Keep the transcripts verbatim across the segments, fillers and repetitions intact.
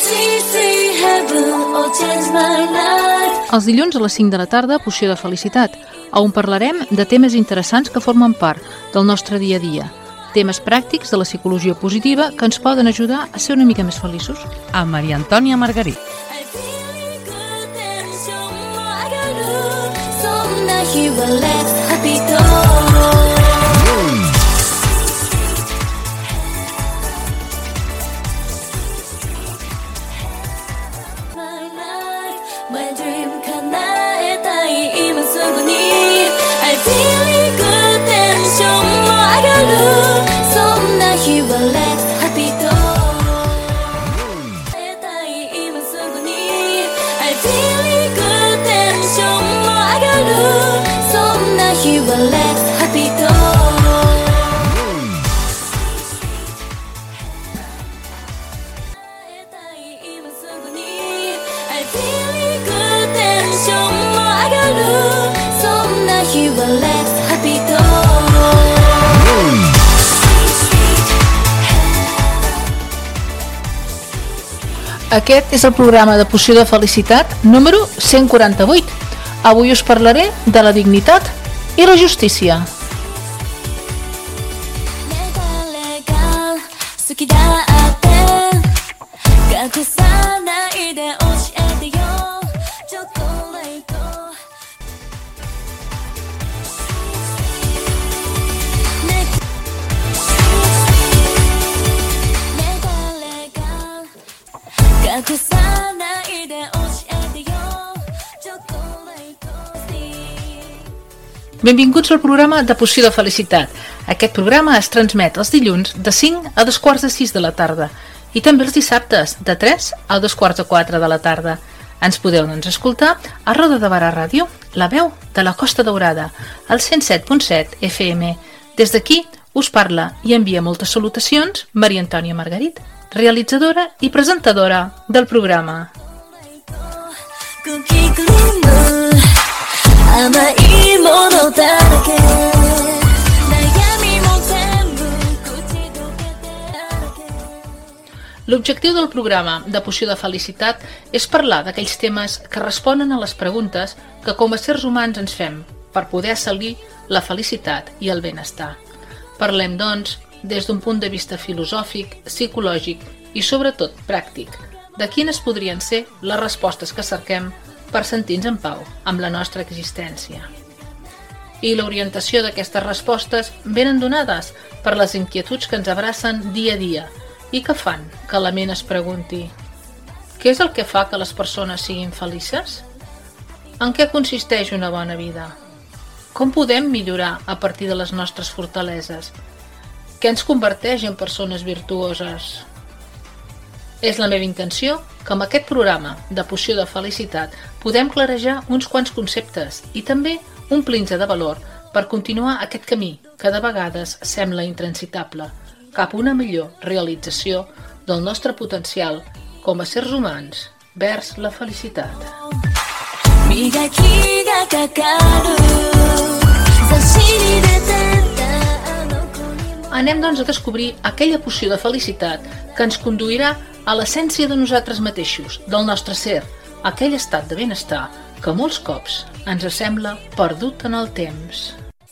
Els dilluns a les cinc de la tarda, Poció de Felicitat, on parlarem de temes interessants que formen part del nostre dia a dia. Temes pràctics de la psicologia positiva que ens poden ajudar a ser una mica més feliços. Amb Maria Antònia Margarit. Aquest és el programa de Poció de Felicitat número cent quaranta-vuit. Avui us parlaré de la dignitat i la justícia. Benvinguts al programa de Poció de Felicitat. Aquest programa es transmet els dilluns de cinc a dos quarts de sis de la tarda i també els dissabtes de tres a dos quarts de quatre de la tarda. Ens podeu doncs escoltar a Roda de Barà Ràdio, la veu de la Costa Daurada, al cent set punt set F M. Des d'aquí us parla i envia moltes salutacions Maria Antònia Margarit, realitzadora i presentadora del programa. L'objectiu del programa de Poció de Felicitat és parlar d'aquells temes que responen a les preguntes que com a éssers humans ens fem per poder assolir la felicitat i el benestar. Parlem, doncs, des d'un punt de vista filosòfic, psicològic i sobretot pràctic, de quines podrien ser les respostes que cerquem per sentir-nos en pau amb la nostra existència. I l'orientació d'aquestes respostes venen donades per les inquietuds que ens abracen dia a dia i que fan que la ment es pregunti: què és el que fa que les persones siguin felices? En què consisteix una bona vida? Com podem millorar a partir de les nostres fortaleses? Què ens converteix en persones virtuoses? És la meva intenció que amb aquest programa de Poció de Felicitat podem clarejar uns quants conceptes i també omplir-nos de valor per continuar aquest camí que de vegades sembla intransitable cap a una millor realització del nostre potencial com a éssers humans vers la felicitat. Anem doncs a descobrir aquella poció de felicitat que ens conduirà a l'essència de nosaltres mateixos, del nostre ser, aquell estat de benestar que molts cops ens sembla perdut en el temps.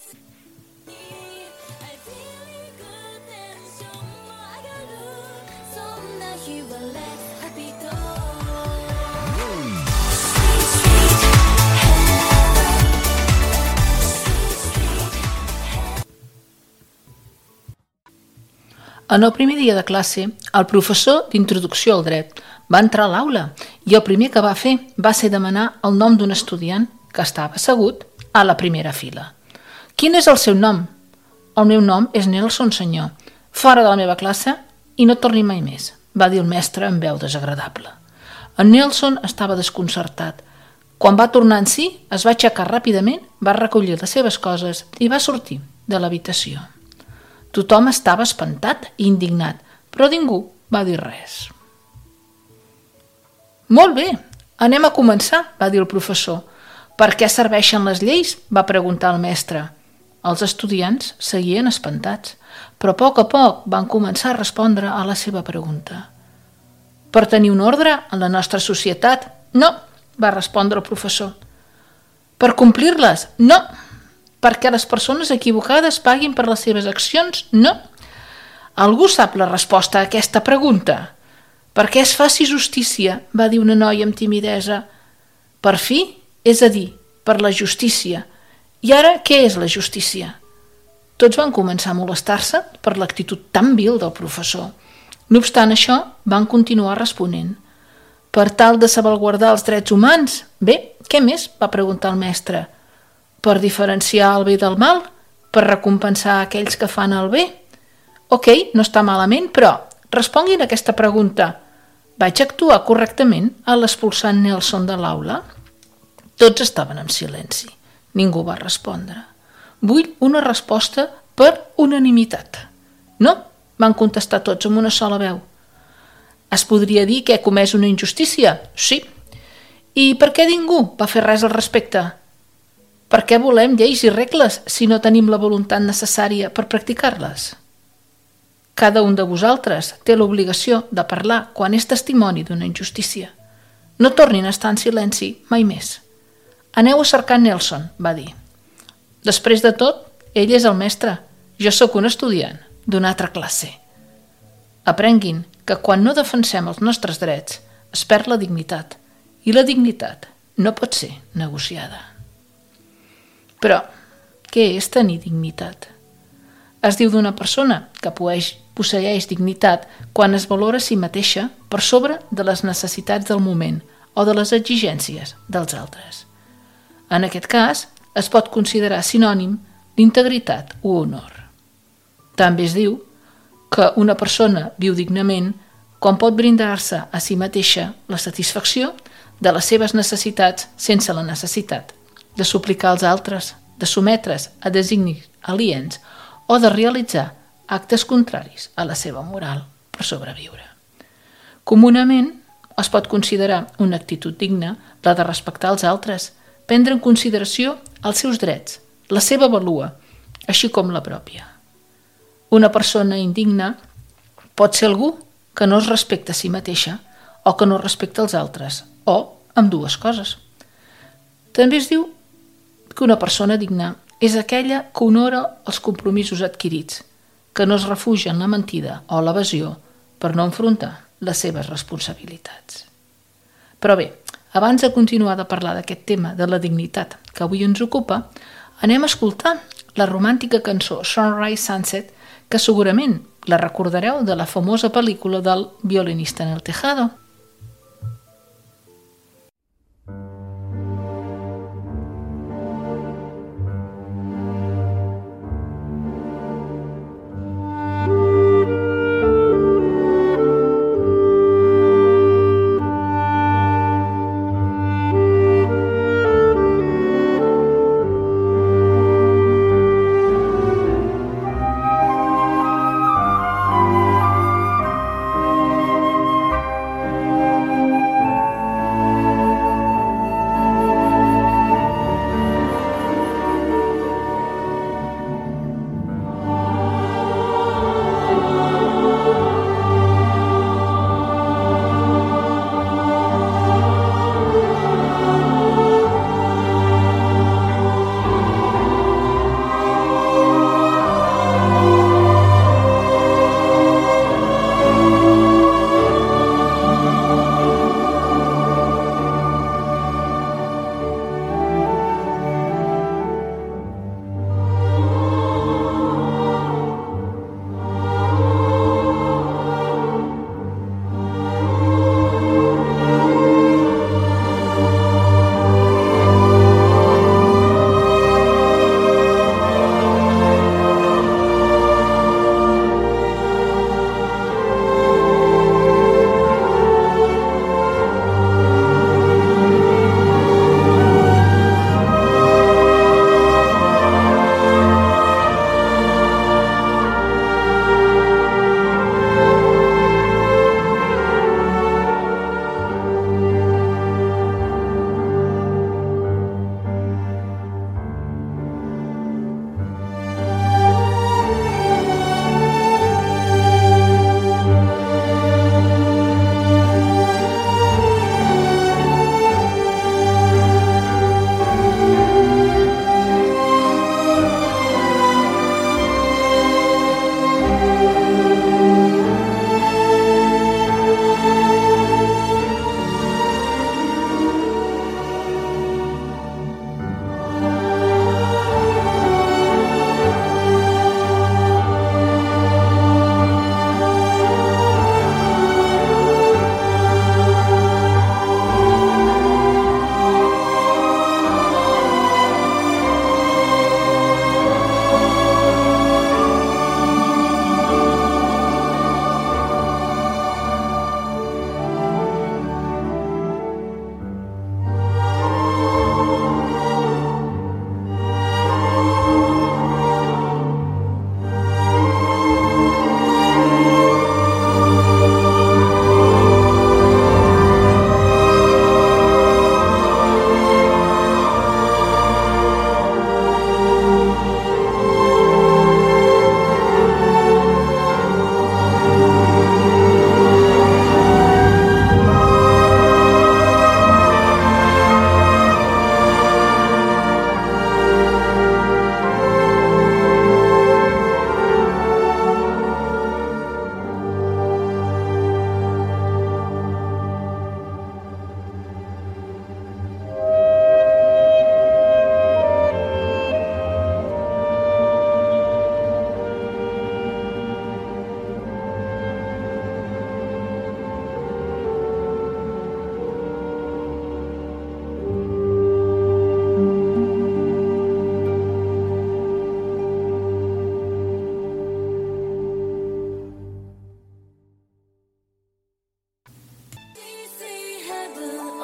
En el primer dia de classe, el professor d'introducció al dret va entrar a l'aula i el primer que va fer va ser demanar el nom d'un estudiant que estava assegut a la primera fila. Quin és el seu nom? El meu nom és Nelson, senyor. Fora de la meva classe i no torni mai més, va dir el mestre amb veu desagradable. En Nelson estava desconcertat. Quan va tornar en si, es va aixecar ràpidament, va recollir les seves coses i va sortir de l'habitació. Tothom estava espantat i indignat, però ningú va dir res. Molt bé, anem a començar, va dir el professor. Per què serveixen les lleis? Va preguntar el mestre. Els estudiants seguien espantats, però a poc a poc van començar a respondre a la seva pregunta. Per tenir un ordre en la nostra societat? No, va respondre el professor. Per complir-les? No. Perquè les persones equivocades paguin per les seves accions? No. Algú sap la resposta a aquesta pregunta? Perquè es faci justícia, va dir una noia amb timidesa. Per fi, és a dir, per la justícia. I ara, què és la justícia? Tots van començar a molestar-se per l'actitud tan vil del professor. No obstant això, van continuar responent. Per tal de salvaguardar els drets humans? Bé, què més? Va preguntar el mestre. Per diferenciar el bé del mal? Per recompensar aquells que fan el bé? Ok, no està malament, però responguin a aquesta pregunta. Vaig actuar correctament a l'expulsar Nelson de l'aula? Tots estaven en silenci. Ningú va respondre. Vull una resposta per unanimitat. No, van contestar tots amb una sola veu. Es podria dir que he comès una injustícia? Sí. I per què ningú va fer res al respecte? Per què volem lleis i regles si no tenim la voluntat necessària per practicar-les? Cada un de vosaltres té l'obligació de parlar quan és testimoni d'una injustícia. No tornin a estar en silenci mai més. Aneu a cercar Nelson, va dir. Després de tot, ell és el mestre. Jo sóc un estudiant d'una altra classe. Aprenguin que quan no defensem els nostres drets es perd la dignitat i la dignitat no pot ser negociada. Però, què és tenir dignitat? Es diu d'una persona que posseeix dignitat quan es valora a si mateixa per sobre de les necessitats del moment o de les exigències dels altres. En aquest cas, es pot considerar sinònim d'integritat o honor. També es diu que una persona viu dignament quan pot brindar-se a si mateixa la satisfacció de les seves necessitats sense la necessitat de suplicar als altres, de sometre's a designis aliens o de realitzar actes contraris a la seva moral per sobreviure. Comunament es pot considerar una actitud digna la de respectar els altres, prendre en consideració els seus drets, la seva vàlua, així com la pròpia. Una persona indigna pot ser algú que no es respecta a si mateixa o que no respecta els altres, o amb dues coses. També es diu que una persona digna és aquella que honora els compromisos adquirits, que no es refugia en la mentida o l'evasió per no enfrontar les seves responsabilitats. Però bé, abans de continuar de parlar d'aquest tema de la dignitat que avui ens ocupa, anem a escoltar la romàntica cançó Sunrise Sunset, que segurament la recordareu de la famosa pel·lícula del Violinista en el tejado.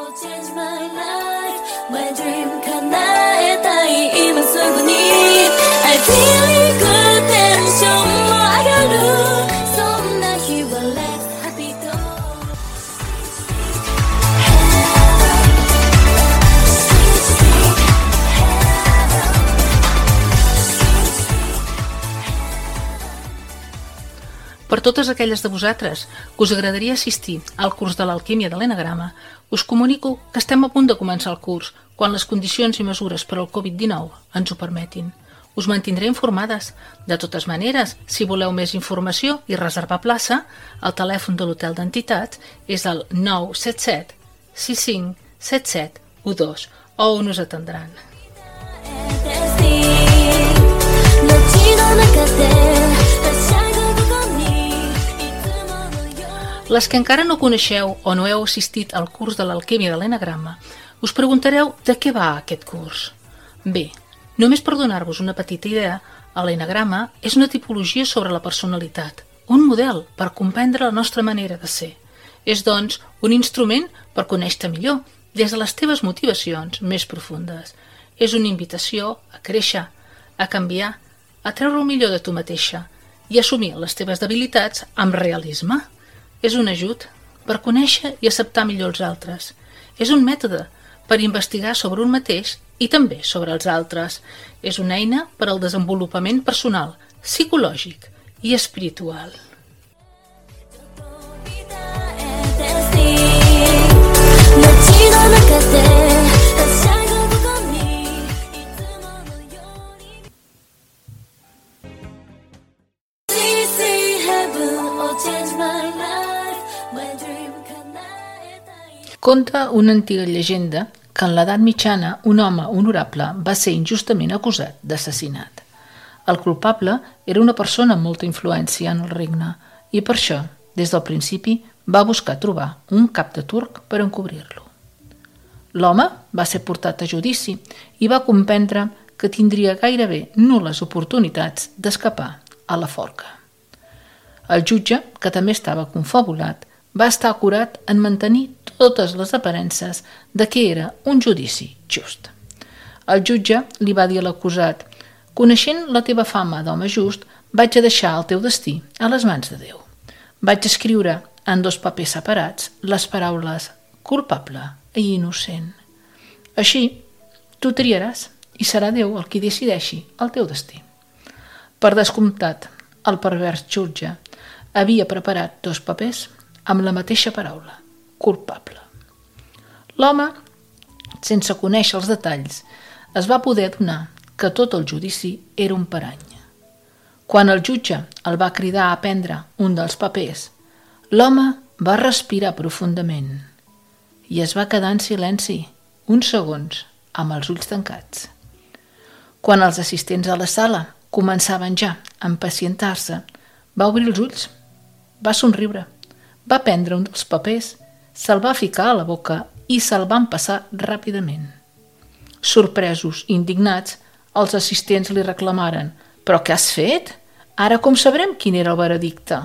Per totes aquelles de vosaltres que us agradaria assistir al curs de l'alquímia de l'enagrama, us comunico que estem a punt de començar el curs quan les condicions i mesures per al covid dinou ens ho permetin. Us mantindré informades. De totes maneres, si voleu més informació i reservar plaça, el telèfon de l'Hotel d'Entitats és el nou set set sis cinc set set u dos, on us atendran. Les que encara no coneixeu o no heu assistit al curs de l'alquímia de l'enagrama, us preguntareu de què va aquest curs. Bé, només per donar-vos una petita idea, l'enagrama és una tipologia sobre la personalitat, un model per comprendre la nostra manera de ser. És, doncs, un instrument per conèixer-te millor, des de les teves motivacions més profundes. És una invitació a créixer, a canviar, a treure el millor de tu mateixa i assumir les teves debilitats amb realisme. És un ajut per conèixer i acceptar millor els altres. És un mètode per investigar sobre un mateix i també sobre els altres. És una eina per al desenvolupament personal, psicològic i espiritual. Conta una antiga llegenda que en l'edat mitjana un home honorable va ser injustament acusat d'assassinat. El culpable era una persona amb molta influència en el regne i per això, des del principi, va buscar trobar un cap de turc per encobrir-lo. L'home va ser portat a judici i va comprendre que tindria gairebé nul·les oportunitats d'escapar a la forca. El jutge, que també estava confabulat, va estar acurat en mantenir totes les aparences de que era un judici just. El jutge li va dir a l'acusat: «Coneixent la teva fama d'home just, vaig a deixar el teu destí a les mans de Déu. Vaig escriure en dos papers separats les paraules culpable i innocent. Així, tu triaràs i serà Déu el qui decideixi el teu destí». Per descomptat, el pervers jutge havia preparat dos papers amb la mateixa paraula, culpable. L'home, sense conèixer els detalls, es va poder adonar que tot el judici era un parany. Quan el jutge el va cridar a prendre un dels papers, l'home va respirar profundament i es va quedar en silenci uns segons amb els ulls tancats. Quan els assistents a la sala començaven ja a impacientar-se, va obrir els ulls, va somriure, va prendre un dels papers, se'l va ficar a la boca i se'l van passar ràpidament. Sorpresos i indignats, els assistents li reclamaren: «Però què has fet? Ara com sabrem quin era el veredicte?»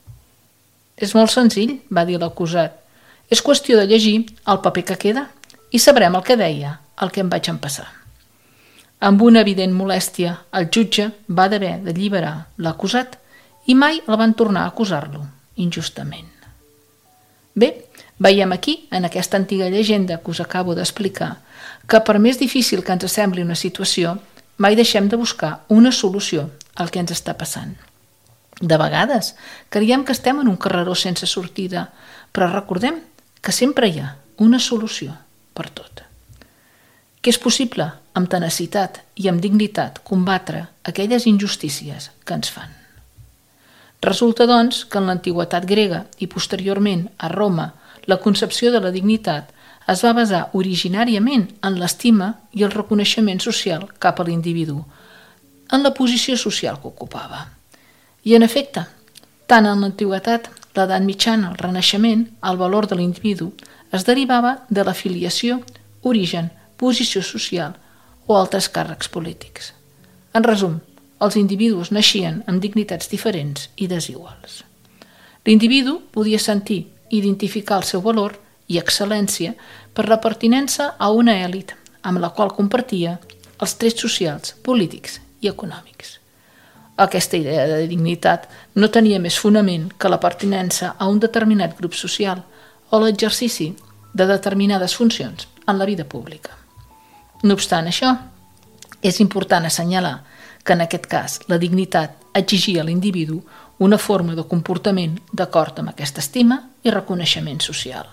«És molt senzill», va dir l'acusat. «És qüestió de llegir el paper que queda i sabrem el que deia el que em vaig empassar». Amb una evident molèstia, el jutge va haver d'alliberar l'acusat i mai el van tornar a acusar-lo injustament. Bé, veiem aquí, en aquesta antiga llegenda que us acabo d'explicar, que per més difícil que ens sembli una situació, mai deixem de buscar una solució al que ens està passant. De vegades, creiem que estem en un carreró sense sortida, però recordem que sempre hi ha una solució per tot. Que és possible, amb tenacitat i amb dignitat, combatre aquelles injustícies que ens fan. Resulta, doncs, que en l'antiguitat grega i posteriorment a Roma, la concepció de la dignitat es va basar originàriament en l'estima i el reconeixement social cap a l'individu, en la posició social que ocupava. I, en efecte, tant en l'antiguitat, l'edat mitjana, el Renaixement, el valor de l'individu es derivava de la filiació, origen, posició social o altres càrrecs polítics. En resum, els individus naixien amb dignitats diferents i desiguals. L'individu podia sentir i identificar el seu valor i excel·lència per la pertinença a una èlit amb la qual compartia els trets socials, polítics i econòmics. Aquesta idea de dignitat no tenia més fonament que la pertinença a un determinat grup social o l'exercici de determinades funcions en la vida pública. No obstant això, és important assenyalar que en aquest cas la dignitat exigia a l'individu una forma de comportament d'acord amb aquesta estima i reconeixement social.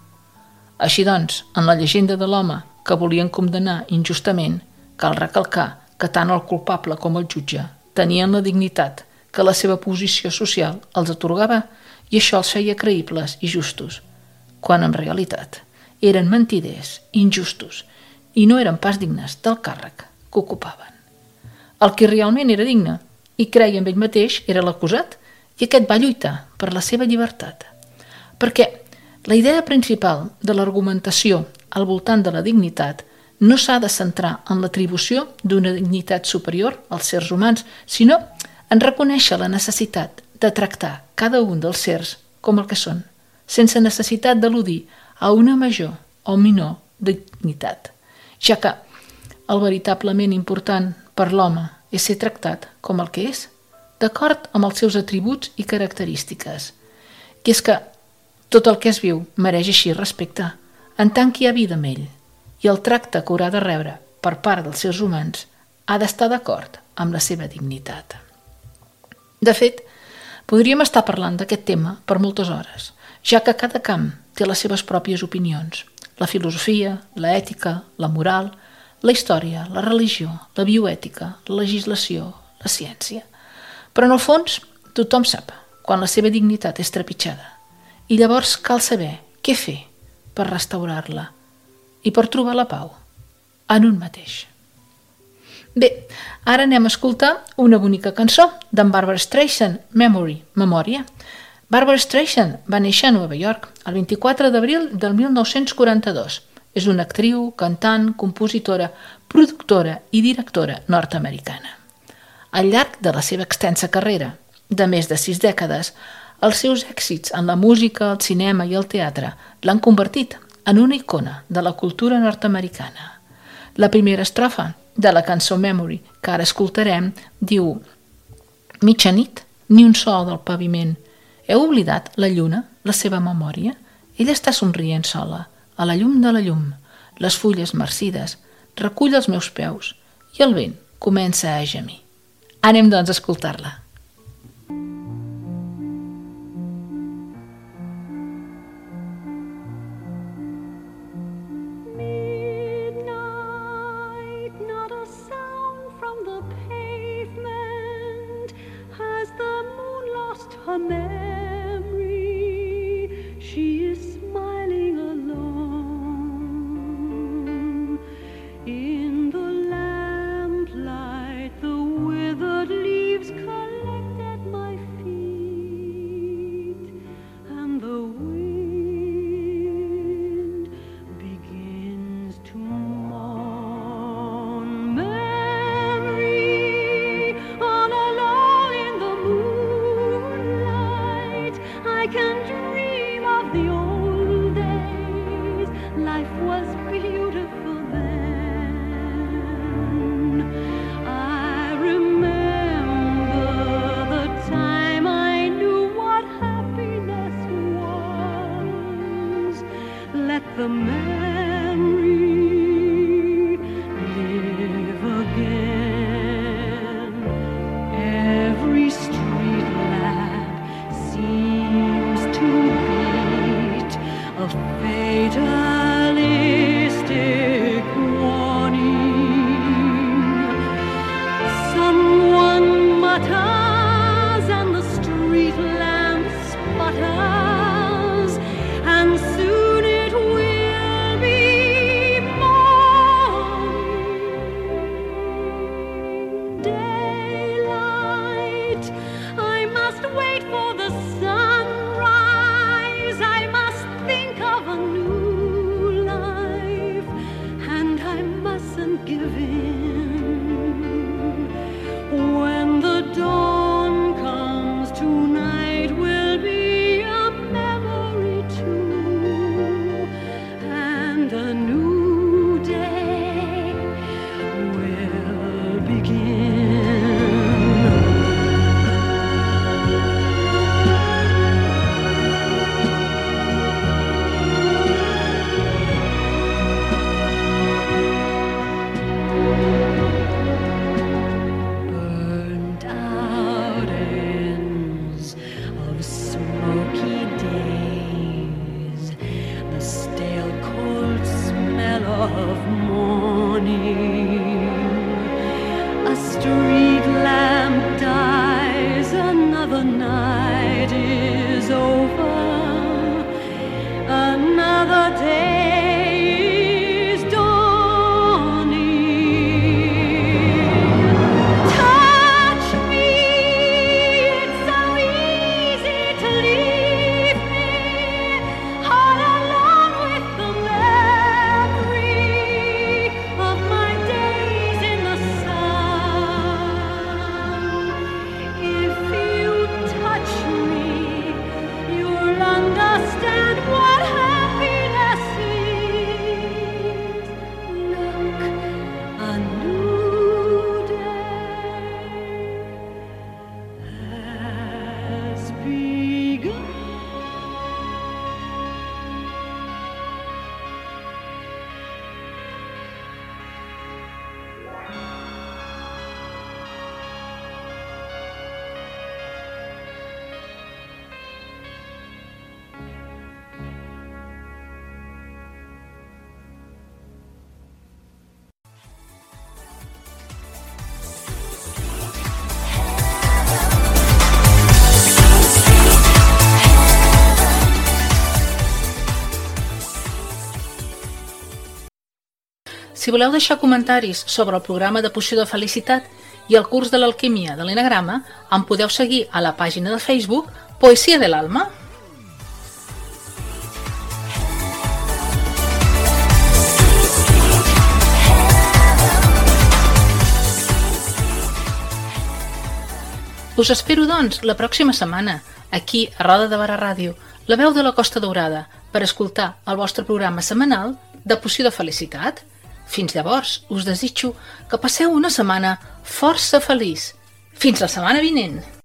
Així doncs, en la llegenda de l'home que volien condemnar injustament, cal recalcar que tant el culpable com el jutge tenien la dignitat que la seva posició social els atorgava i això els feia creïbles i justos, quan en realitat eren mentiders, injustos i no eren pas dignes del càrrec que ocupaven. El que realment era digne i creia en ell mateix era l'acusat i aquest va lluitar per la seva llibertat. Perquè la idea principal de l'argumentació al voltant de la dignitat no s'ha de centrar en l'atribució d'una dignitat superior als éssers humans, sinó en reconèixer la necessitat de tractar cada un dels éssers com el que són, sense necessitat d'al·ludir a una major o menor dignitat, ja que el veritablement important per l'home és ser tractat com el que és, d'acord amb els seus atributs i característiques, que és que tot el que es viu mereix així respecte, en tant que hi ha vida amb ell, i el tracte que haurà de rebre per part dels seus humans ha d'estar d'acord amb la seva dignitat. De fet, podríem estar parlant d'aquest tema per moltes hores, ja que cada camp té les seves pròpies opinions, la filosofia, l'ètica, la moral, la història, la religió, la bioètica, la legislació, la ciència. Però en el fons, tothom sap quan la seva dignitat és trepitjada i llavors cal saber què fer per restaurar-la i per trobar la pau en un mateix. Bé, ara anem a escoltar una bonica cançó d'en Barbra Streisand, Memory, Memòria. Barbra Streisand va néixer a Nova York el vint-i-quatre d'abril del mil nou-cents quaranta-dos. És una actriu, cantant, compositora, productora i directora nord-americana. Al llarg de la seva extensa carrera, de més de sis dècades, els seus èxits en la música, el cinema i el teatre l'han convertit en una icona de la cultura nord-americana. La primera estrofa de la cançó Memory, que ara escoltarem, diu: mitjanit, ni un so del paviment. Heu oblidat la lluna, la seva memòria? Ella està somrient sola, a la llum de la llum. Les fulles marcides recull els meus peus i el vent comença a gemir. Anem doncs a escoltar-la. Wait for the sunrise, I must think of a new another day is dawning. Touch me, it's so easy to leave me all alone with the memory of my days in the sun. If you touch me, you'll understand what happiness is. Look, a new day has begun. Si voleu deixar comentaris sobre el programa de Poció de Felicitat i el curs de l'alquimia de l'enagrama, em podeu seguir a la pàgina de Facebook Poesia del Alma. Us espero, doncs, la pròxima setmana, aquí a Roda de Barà Ràdio, la veu de la Costa Daurada, per escoltar el vostre programa setmanal de Poció de Felicitat. Fins llavors, us desitjo que passeu una setmana força feliç. Fins la setmana vinent!